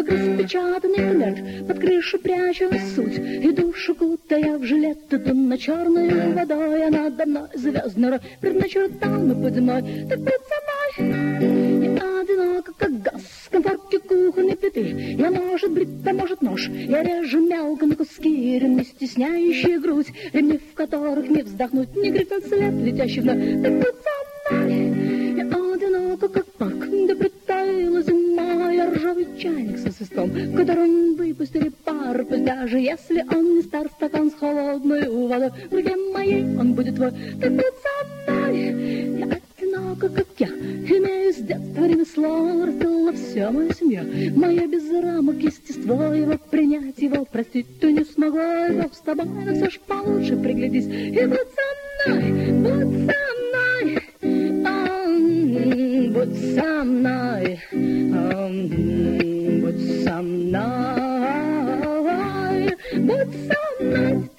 распечатанный конверт, под крышу прячу суть, и душу кутая в жилет, иду на черную водой, а надо мной звездный рой, предначертан и подземной, так будь со мной. Я одинока, как газ, в комфорте кухонной плиты, я, может, бритва, может, нож, я режу мелко на куски, ремни, стесняющие грудь, ремни, в которых не вздохнуть, не крикнуть след, летящий вновь, так будь со мной. Я одинока, как парк, да притаяла зима, я ржавый чайник со свистом, в котором выпустили пар, пусть даже если он не стар, стакан с холодной водой, в руке моей он будет твой, так будь со мной. Я одинока, как я, имею с детства ремесло, растила вся моя семья, моя без рамок естество, его принять, его простить ты не смогла, его с тобой, но все ж получше приглядись, и будь со мной, будь со мной, будь со мной, будь со мной, будь со мной.